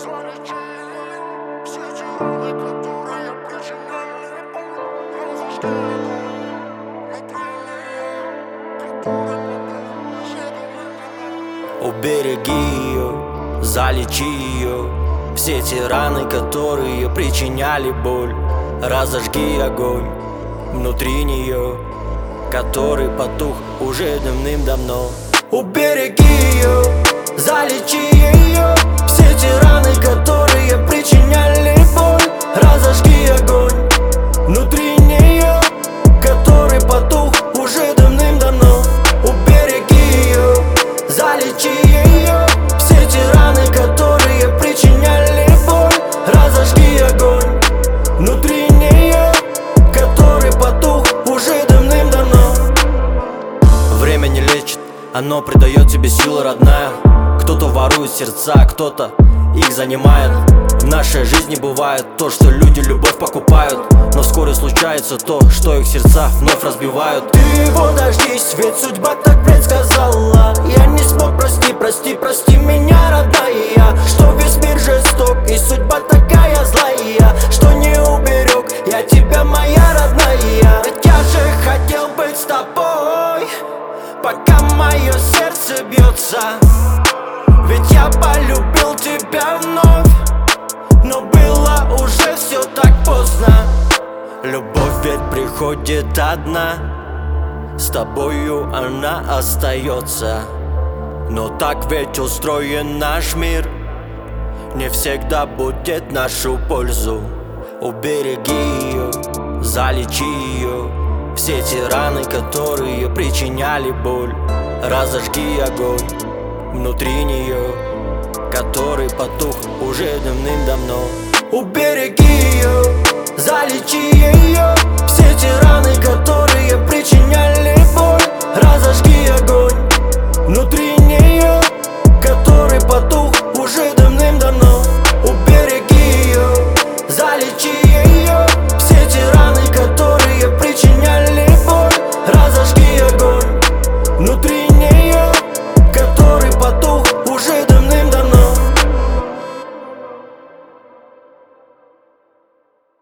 Залечи все эти раны, которые причиняли боль. Разожги Убереги ее, залечи ее. Все эти раны, которые причиняли боль. Разожги огонь внутри нее, который потух уже давным-давно. Убереги ее, залечи ее. Все эти раны, которые причиняли боль. Разожги огонь внутри нее, который потух уже давным-давно. Убереги ее, залечи ее. Все эти раны, которые причиняли боль. Разожги огонь внутри нее, который потух уже давным-давно. Время не лечит, оно придает тебе силы, родная. Кто-то ворует сердца, кто-то их занимает. В нашей жизни бывает то, что люди любовь покупают, но вскоре случается то, что их сердца вновь разбивают. Ты его дождись, ведь судьба так предсказала. Я не смог, прости, прости, прости меня, родная. Что весь мир жесток и судьба такая злая, что не уберег я тебя, моя родная. Ведь я же хотел быть с тобой, пока мое сердце бьется. Ведь я полюбил тебя вновь, но было уже все так поздно. Любовь ведь приходит одна, с тобою она остается. Но так ведь устроен наш мир, не всегда будет в нашу пользу. Убереги ее, залечи ее. Все эти раны, которые причиняли боль. Разожги огонь внутри нее, который потух уже давным-давно. Убереги ее, залечи ее. Все эти раны,